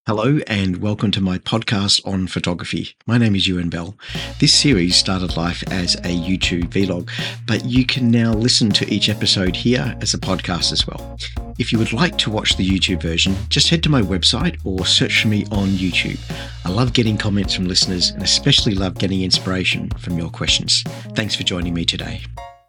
Hello and welcome to my podcast on photography. My name is Ewan Bell. This series started life as a YouTube vlog, but you can now listen to each episode here as a podcast as well. If you would like to watch the YouTube version, just head to my website or search for me on YouTube. I love getting comments from listeners and especially love getting inspiration from your questions. Thanks for joining me today.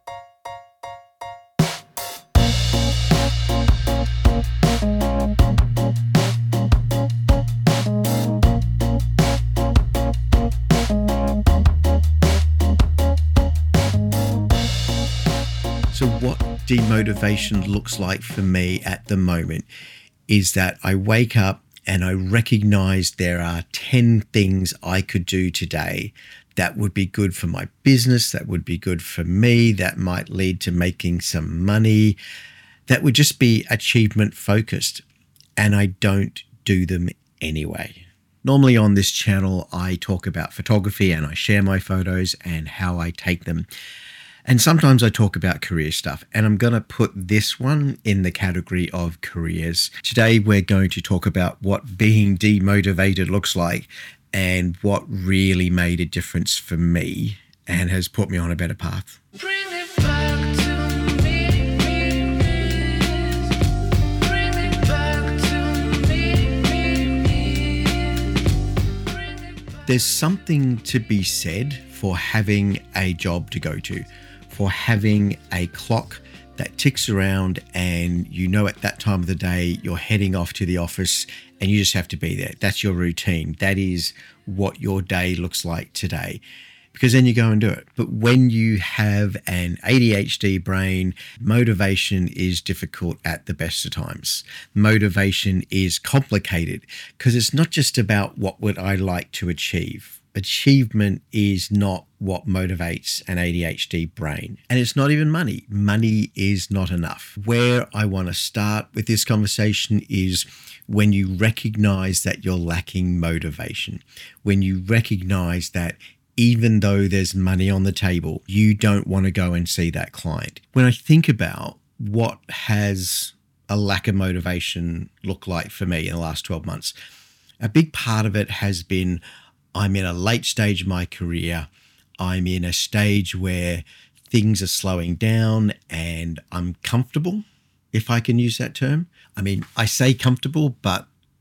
So what demotivation looks like for me at the moment is that I wake up and I recognize there are 10 things I could do today that would be good for my business, that would be good for me, that might lead to making some money, that would just be achievement focused. And I don't do them anyway. Normally on this channel, I talk about photography and I share my photos and how I take them. And sometimes I talk about career stuff, and I'm going to put this one in the category of careers. Today, we're going to talk about what being demotivated looks like and what really made a difference for me and has put me on a better path. Bring it back to me. Bring it back to me. There's something to be said for having a job to go to, for having a clock that ticks around and you know at that time of the day you're heading off to the office and you just have to be there. That's your routine. That is what your day looks like today, because then you go and do it. But when you have an ADHD brain, motivation is difficult at the best of times. Motivation is complicated because it's not just about what would I like to achieve. Achievement is not what motivates an ADHD brain. And it's not even money. Money is not enough. Where I want to start with this conversation is when you recognize that you're lacking motivation, when you recognize that even though there's money on the table, you don't want to go and see that client. When I think about what has a lack of motivation look like for me in the last 12 months, a big part of it has been I'm in a late stage of my career. I'm in a stage where things are slowing down and I'm comfortable, if I can use that term. I mean, I say comfortable, but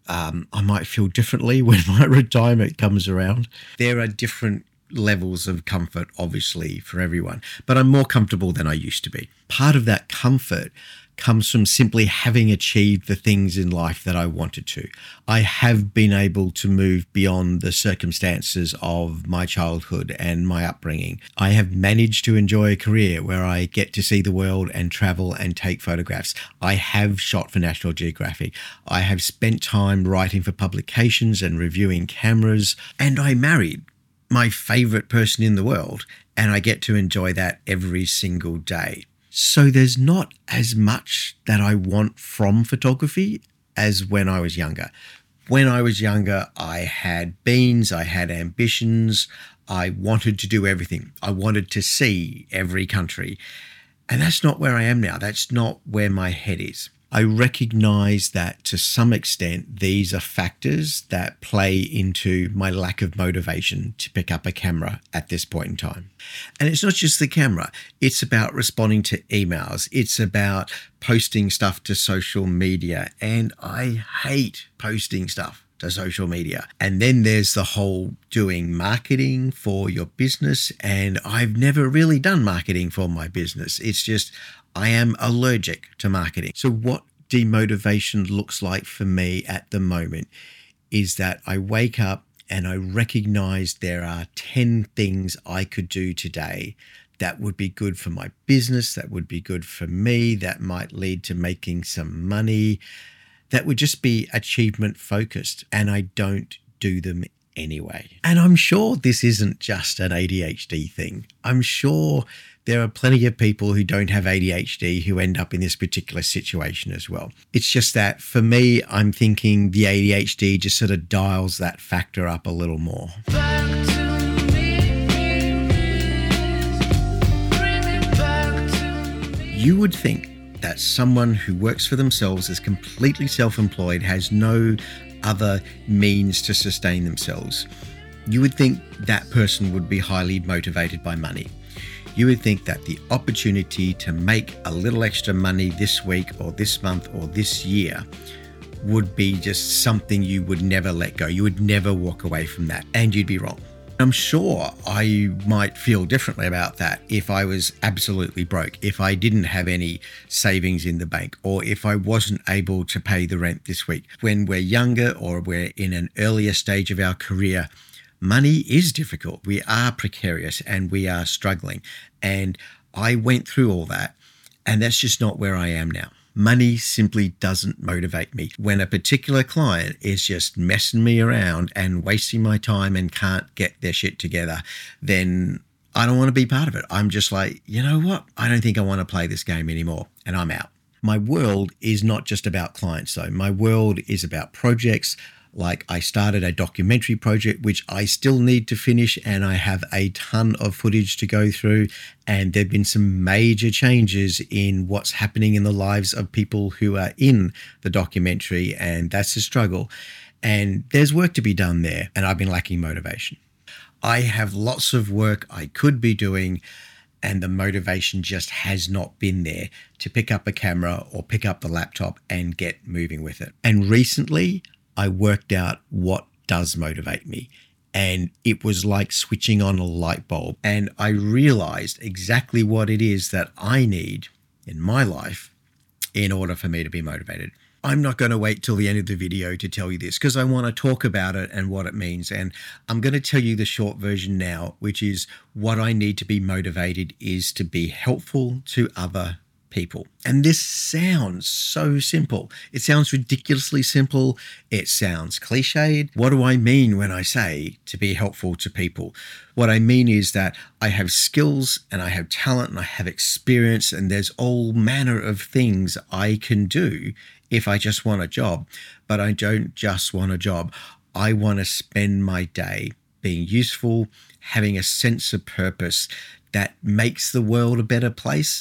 I might feel differently when my retirement comes around. There are different levels of comfort, obviously, for everyone, but I'm more comfortable than I used to be. Part of that comfort comes from simply having achieved the things in life that I wanted to. I have been able to move beyond the circumstances of my childhood and my upbringing. I have managed to enjoy a career where I get to see the world and travel and take photographs. I have shot for National Geographic. I have spent time writing for publications and reviewing cameras, and I married my favorite person in the world, and I get to enjoy that every single day. So there's not as much that I want from photography as when I was younger. When I was younger, I had beans, I had ambitions, I wanted to do everything. I wanted to see every country. And that's not where I am now. That's not where my head is. I recognize that to some extent, these are factors that play into my lack of motivation to pick up a camera at this point in time. And it's not just the camera. It's about responding to emails. It's about posting stuff to social media. And I hate posting stuff to social media. And then there's the whole doing marketing for your business. And I've never really done marketing for my business. It's just, I am allergic to marketing. So what demotivation looks like for me at the moment is that I wake up and I recognize there are 10 things I could do today that would be good for my business, that would be good for me, that might lead to making some money, that would just be achievement focused. And I don't do them anyway. And I'm sure this isn't just an ADHD thing. I'm sure there are plenty of people who don't have ADHD who end up in this particular situation as well. It's just that for me, I'm thinking the ADHD just sort of dials that factor up a little more. Back to me. Bring it back to me. You would think that someone who works for themselves is completely self-employed, has no other means to sustain themselves, you would think that person would be highly motivated by money. You would think that the opportunity to make a little extra money this week or this month or this year would be just something you would never let go. You would never walk away from that, and you'd be wrong. I'm sure I might feel differently about that if I was absolutely broke, if I didn't have any savings in the bank, or if I wasn't able to pay the rent this week. When we're younger or we're in an earlier stage of our career, money is difficult. We are precarious and we are struggling. And I went through all that, and that's just not where I am now. Money simply doesn't motivate me. When a particular client is just messing me around and wasting my time and can't get their shit together, then I don't want to be part of it. I'm just like, you know what? I don't think I want to play this game anymore, and I'm out. My world is not just about clients though. My world is about projects. Like I started a documentary project, which I still need to finish, and I have a ton of footage to go through. And there've been some major changes in what's happening in the lives of people who are in the documentary, and that's a struggle. And there's work to be done there, and I've been lacking motivation. I have lots of work I could be doing, and the motivation just has not been there to pick up a camera or pick up the laptop and get moving with it. And recently, I worked out what does motivate me, and it was like switching on a light bulb. And I realized exactly what it is that I need in my life in order for me to be motivated. I'm not going to wait till the end of the video to tell you this because I want to talk about it and what it means. And I'm going to tell you the short version now, which is what I need to be motivated is to be helpful to other people. And this sounds so simple. It sounds ridiculously simple. It sounds cliched. What do I mean when I say to be helpful to people? What I mean is that I have skills and I have talent and I have experience, and there's all manner of things I can do if I just want a job. But I don't just want a job. I want to spend my day being useful, having a sense of purpose that makes the world a better place.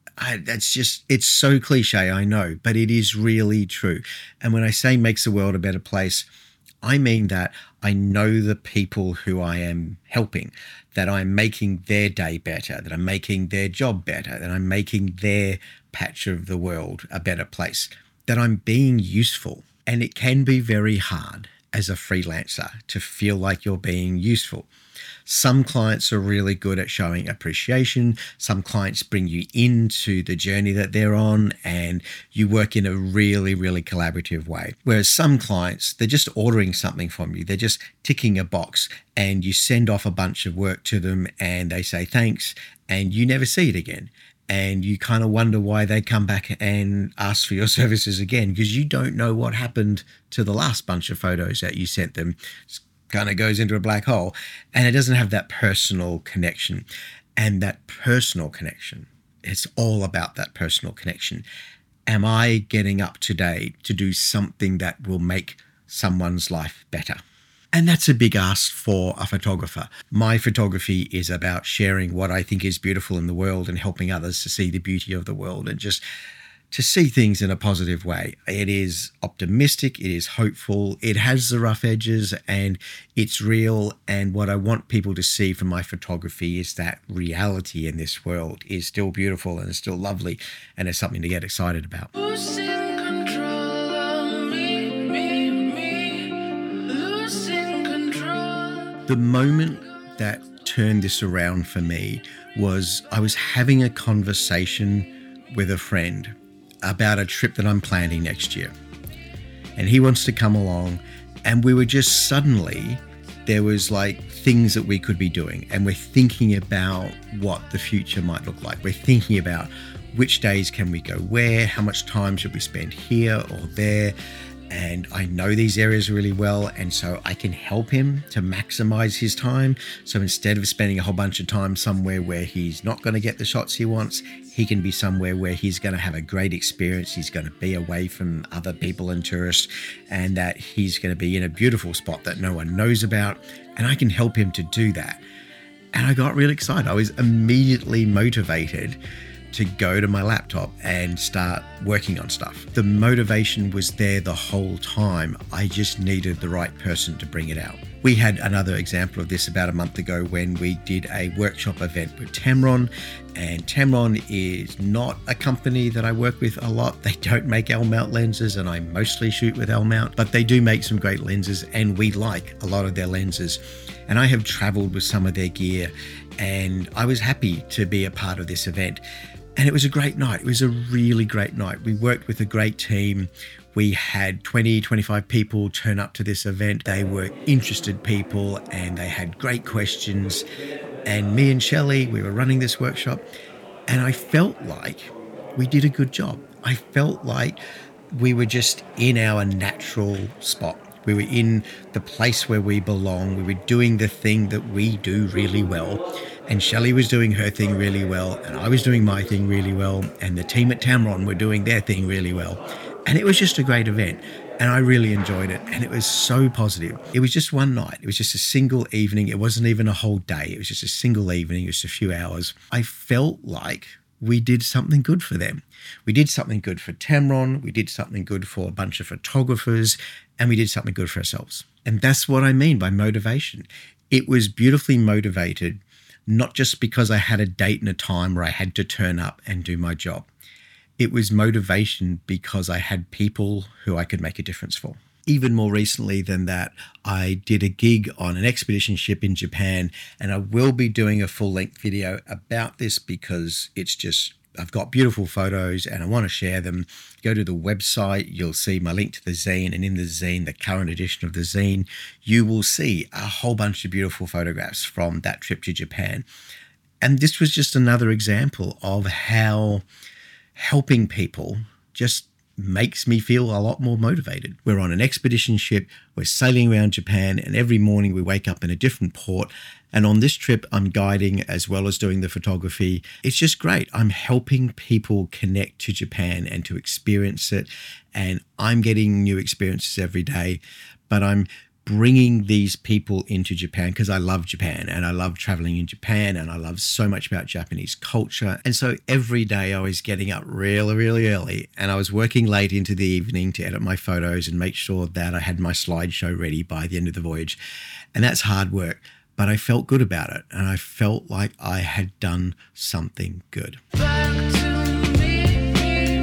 It's so cliche, I know, but it is really true. And when I say makes the world a better place, I mean that I know the people who I am helping, that I'm making their day better, that I'm making their job better, that I'm making their patch of the world a better place, that I'm being useful. And it can be very hard as a freelancer to feel like you're being useful. Some clients are really good at showing appreciation. Some clients bring you into the journey that they're on, and you work in a really, really collaborative way. Whereas some clients, they're just ordering something from you. They're just ticking a box, and you send off a bunch of work to them and they say thanks, and you never see it again. And you kind of wonder why they come back and ask for your services again, because you don't know what happened to the last bunch of photos that you sent them. It's kind of goes into a black hole, and it doesn't have that personal connection. And that personal connection, it's all about that personal connection. Am I getting up today to do something that will make someone's life better? And that's a big ask for a photographer. My photography is about sharing what I think is beautiful in the world and helping others to see the beauty of the world and just to see things in a positive way. It is optimistic, it is hopeful, it has the rough edges, and it's real. And what I want people to see from my photography is that reality in this world is still beautiful and it's still lovely, and it's something to get excited about. Who's in control of me, losing control. The moment that turned this around for me was I was having a conversation with a friend about a trip that I'm planning next year. And he wants to come along, and we were just suddenly, there was like things that we could be doing, and we're thinking about what the future might look like. We're thinking about which days can we go where, how much time should we spend here or there. And I know these areas really well, and so I can help him to maximize his time. So instead of spending a whole bunch of time somewhere where he's not going to get the shots he wants, he can be somewhere where he's going to have a great experience. He's going to be away from other people and tourists, and that he's going to be in a beautiful spot that no one knows about. And I can help him to do that. And I got really excited. I was immediately motivated to go to my laptop and start working on stuff. The motivation was there the whole time. I just needed the right person to bring it out. We had another example of this about a month ago when we did a workshop event with Tamron, and Tamron is not a company that I work with a lot. They don't make L-mount lenses, and I mostly shoot with L-mount, but they do make some great lenses, and we like a lot of their lenses. And I have traveled with some of their gear, and I was happy to be a part of this event. And it was a great night. It was a really great night. We worked with a great team. We had 20, 25 people turn up to this event. They were interested people and they had great questions. And me and Shelley, we were running this workshop, and I felt like we did a good job. I felt like we were just in our natural spot. We were in the place where we belong. We were doing the thing that we do really well. And Shelley was doing her thing really well, and I was doing my thing really well, and the team at Tamron were doing their thing really well. And it was just a great event, and I really enjoyed it, and it was so positive. It was just one night. It was just a single evening. It wasn't even a whole day. It was just a single evening. It was just a few hours. I felt like we did something good for them. We did something good for Tamron. We did something good for a bunch of photographers, and we did something good for ourselves. And that's what I mean by motivation. It was beautifully motivated, not just because I had a date and a time where I had to turn up and do my job. It was motivation because I had people who I could make a difference for. Even more recently than that, I did a gig on an expedition ship in Japan, and I will be doing a full-length video about this because it's just, I've got beautiful photos and I want to share them. Go to the website, you'll see my link to the zine, and in the zine, the current edition of the zine, you will see a whole bunch of beautiful photographs from that trip to Japan. And this was just another example of how helping people just makes me feel a lot more motivated. We're on an expedition ship, we're sailing around Japan, and every morning we wake up in a different port. And on this trip, I'm guiding as well as doing the photography. It's just great. I'm helping people connect to Japan and to experience it. And I'm getting new experiences every day, but I'm bringing these people into Japan because I love Japan and I love traveling in Japan and I love so much about Japanese culture. And so every day I was getting up really, really early and I was working late into the evening to edit my photos and make sure that I had my slideshow ready by the end of the voyage. And that's hard work, but I felt good about it and I felt like I had done something good. Back to me,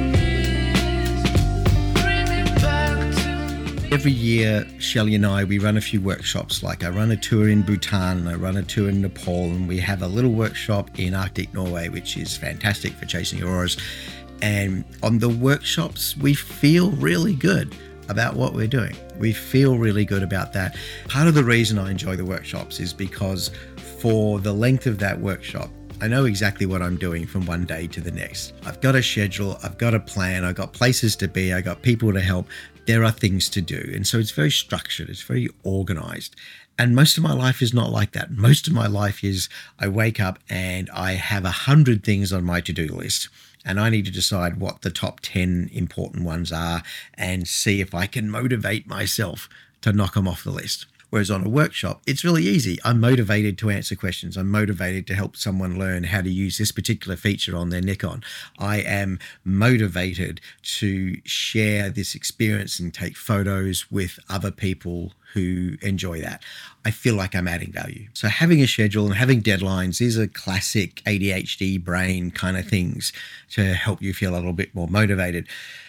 bring it back to me. Every year, Shelley and I, we run a few workshops. Like I run a tour in Bhutan and I run a tour in Nepal, and we have a little workshop in Arctic Norway, which is fantastic for chasing auroras. And on the workshops, we feel really good about what we're doing. We feel really good about that. Part of the reason I enjoy the workshops is because for the length of that workshop, I know exactly what I'm doing from one day to the next. I've got a schedule, I've got a plan, I've got places to be, I've got people to help. There are things to do. And so it's very structured, it's very organized. And most of my life is not like that. Most of my life is I wake up and I have 100 things on my to-do list. And I need to decide what the top 10 important ones are and see if I can motivate myself to knock them off the list. Whereas on a workshop, it's really easy. I'm motivated to answer questions. I'm motivated to help someone learn how to use this particular feature on their Nikon. I am motivated to share this experience and take photos with other people who enjoy that. I feel like I'm adding value. So having a schedule and having deadlines is a classic ADHD brain kind of things to help you feel a little bit more motivated.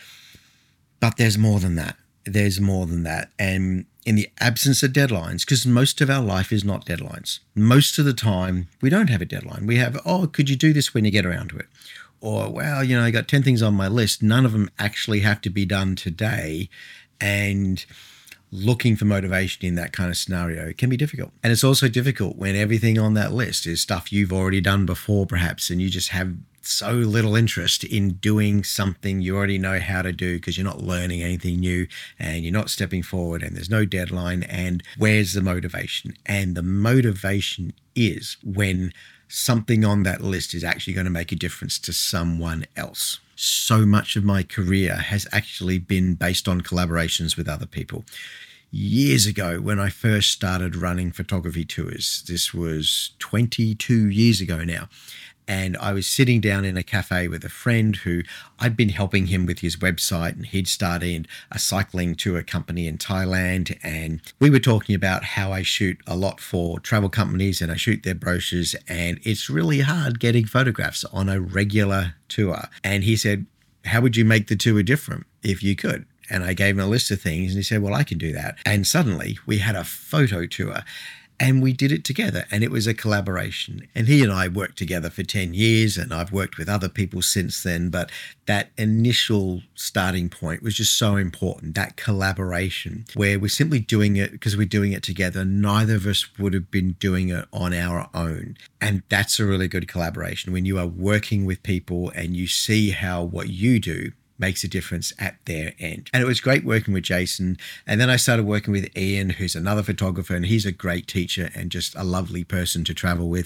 But there's more than that. There's more than that. And in the absence of deadlines, because most of our life is not deadlines. Most of the time, we don't have a deadline. We have, oh, could you do this when you get around to it? Or, well, I got 10 things on my list. None of them actually have to be done today. And looking for motivation in that kind of scenario can be difficult. And it's also difficult when everything on that list is stuff you've already done before, perhaps, and you just have so little interest in doing something you already know how to do because you're not learning anything new and you're not stepping forward and there's no deadline. And where's the motivation? And the motivation is when something on that list is actually going to make a difference to someone else. So much of my career has actually been based on collaborations with other people. Years ago, when I first started running photography tours, this was 22 years ago now, And I was sitting down in a cafe with a friend who I'd been helping him with his website, and he'd started a cycling tour company in Thailand. And we were talking about how I shoot a lot for travel companies and I shoot their brochures, and it's really hard getting photographs on a regular tour. And he said, how would you make the tour different if you could? And I gave him a list of things and he said, well, I can do that. And suddenly we had a photo tour. And we did it together, and it was a collaboration. And he and I worked together for 10 years, and I've worked with other people since then. But that initial starting point was just so important, that collaboration, where we're simply doing it because we're doing it together. Neither of us would have been doing it on our own. And that's a really good collaboration when you are working with people and you see how what you do makes a difference at their end. And it was great working with Jason. And then I started working with Ian, who's another photographer, and he's a great teacher and just a lovely person to travel with.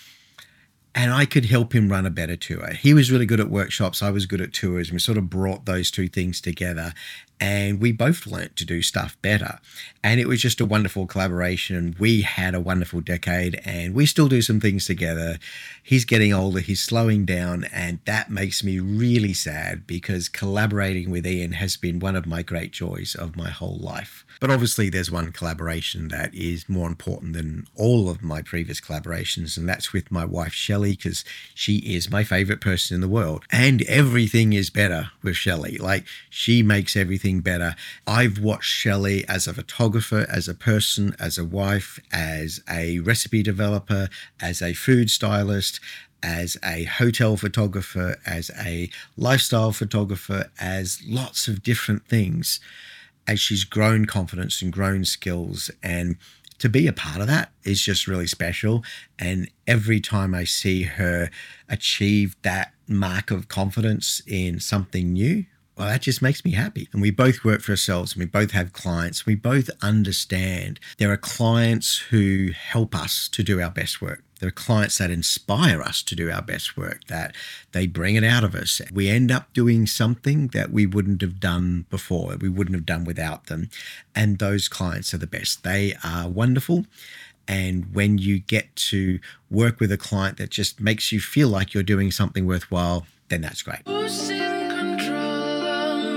And I could help him run a better tour. He was really good at workshops. I was good at tours. And we sort of brought those two things together, and we both learnt to do stuff better. And it was just a wonderful collaboration. We had a wonderful decade, and we still do some things together. He's getting older, he's slowing down, and that makes me really sad because collaborating with Ian has been one of my great joys of my whole life. But obviously there's one collaboration that is more important than all of my previous collaborations, and that's with my wife, Shelley, because she is my favorite person in the world. And everything is better with Shelley. Like, she makes everything better. I've watched Shelley as a photographer, as a person, as a wife, as a recipe developer, as a food stylist, as a hotel photographer, as a lifestyle photographer, as lots of different things, as she's grown confidence and grown skills. And to be a part of that is just really special. And every time I see her achieve that mark of confidence in something new, well, that just makes me happy. And we both work for ourselves, and we both have clients. We both understand there are clients who help us to do our best work. There are clients that inspire us to do our best work, that they bring it out of us. We end up doing something that we wouldn't have done before, we wouldn't have done without them. And those clients are the best. They are wonderful. And when you get to work with a client that just makes you feel like you're doing something worthwhile, then that's great. Who's in control of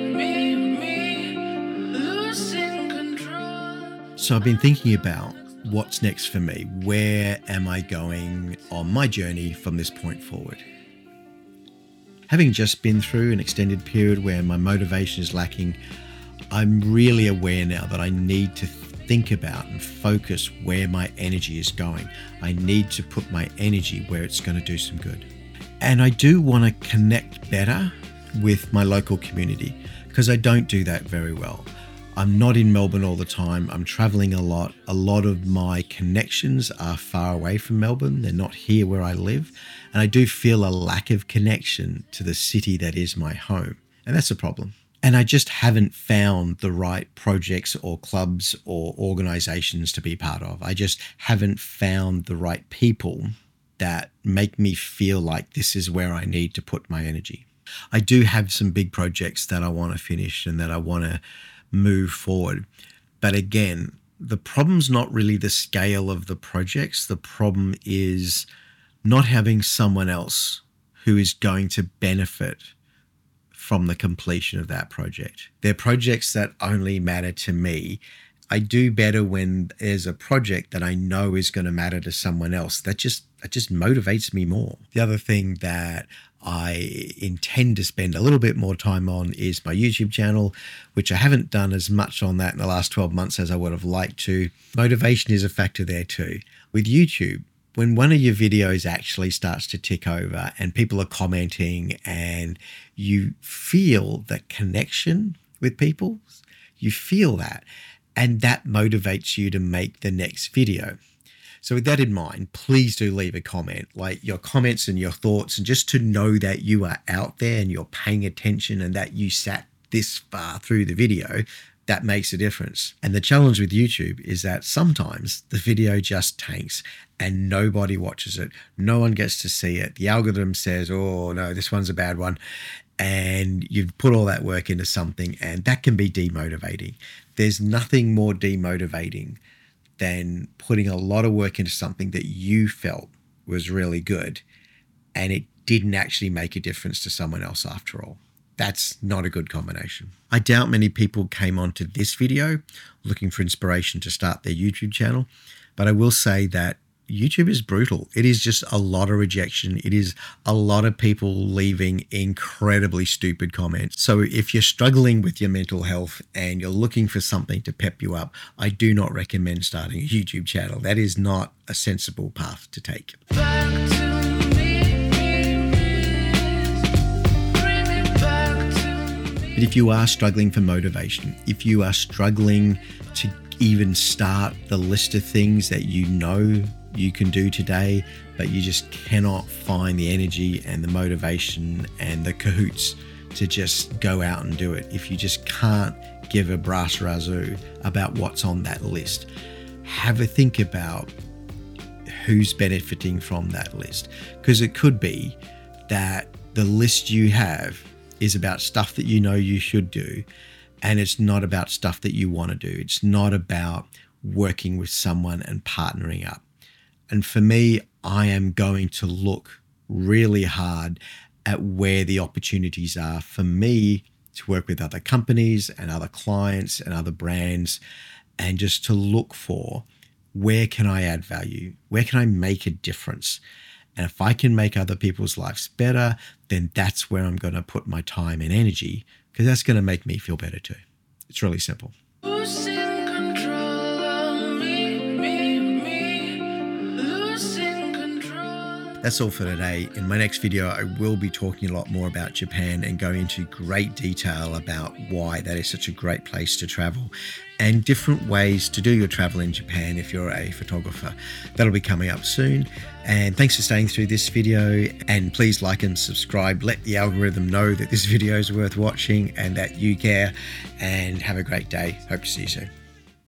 me, losing control. So I've been thinking about what's next for me. Where am I going on my journey from this point forward? Having just been through an extended period where my motivation is lacking, I'm really aware now that I need to think about and focus where my energy is going. I need to put my energy where it's going to do some good. And I do want to connect better with my local community because I don't do that very well. I'm not in Melbourne all the time. I'm traveling a lot. A lot of my connections are far away from Melbourne. They're not here where I live. And I do feel a lack of connection to the city that is my home. And that's a problem. And I just haven't found the right projects or clubs or organizations to be part of. I just haven't found the right people that make me feel like this is where I need to put my energy. I do have some big projects that I want to finish and that I want to move forward. But again, the problem's not really the scale of the projects. The problem is not having someone else who is going to benefit from the completion of that project. They're projects that only matter to me. I do better when there's a project that I know is going to matter to someone else. That just motivates me more. The other thing that I intend to spend a little bit more time on is my YouTube channel, which I haven't done as much on that in the last 12 months as I would have liked to. Motivation is a factor there too. With YouTube, when one of your videos actually starts to tick over and people are commenting and you feel that connection with people, you feel that, and that motivates you to make the next video. So with that in mind, please do leave a comment, like your comments and your thoughts, and just to know that you are out there and you're paying attention and that you sat this far through the video, that makes a difference. And the challenge with YouTube is that sometimes the video just tanks and nobody watches it. No one gets to see it. The algorithm says, oh no, this one's a bad one. And you've put all that work into something, and that can be demotivating. There's nothing more demotivating than putting a lot of work into something that you felt was really good and it didn't actually make a difference to someone else after all. That's not a good combination. I doubt many people came onto this video looking for inspiration to start their YouTube channel, but I will say that YouTube is brutal. It is just a lot of rejection. It is a lot of people leaving incredibly stupid comments. So if you're struggling with your mental health and you're looking for something to pep you up, I do not recommend starting a YouTube channel. That is not a sensible path to take. Back to me, bring me back to me. But if you are struggling for motivation, if you are struggling to even start the list of things that you know you can do today, but you just cannot find the energy and the motivation and the cahoots to just go out and do it, if you just can't give a brass razoo about what's on that list, have a think about who's benefiting from that list. Because it could be that the list you have is about stuff that you know you should do, and it's not about stuff that you want to do. It's not about working with someone and partnering up. And for me, I am going to look really hard at where the opportunities are for me to work with other companies and other clients and other brands, and just to look for where can I add value? Where can I make a difference? And if I can make other people's lives better, then that's where I'm going to put my time and energy, because that's going to make me feel better too. It's really simple. Who's in control of me, losing control. That's all for today. In my next video, I will be talking a lot more about Japan and going into great detail about why that is such a great place to travel and different ways to do your travel in Japan if you're a photographer. That'll be coming up soon. And thanks for staying through this video, and please like and subscribe. Let the algorithm know that this video is worth watching and that you care, and have a great day. Hope to see you soon.